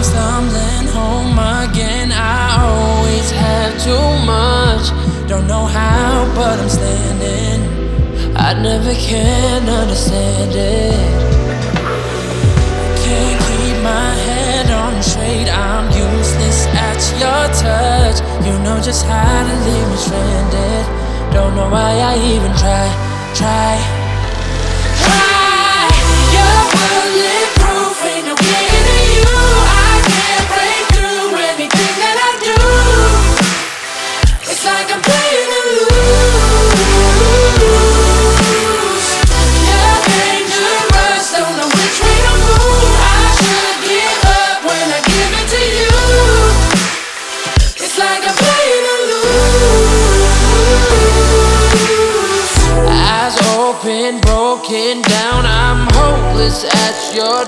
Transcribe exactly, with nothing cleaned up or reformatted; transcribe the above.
I'm stumbling home again. I always have too much. Don't know how, but I'm standing. I never can understand it. Can't keep my head on straight. I'm useless at your touch. You know just how to leave me stranded. Don't know why I even try, try, try. You're bulletproof, ain't no getting to you. I can't break through anything that I do. It's like I'm playing to lose. You're dangerous, don't know which way to move. I should give up when I give it to you. It's like I'm playing to lose. Eyes open, broken down. I'm hopeless at your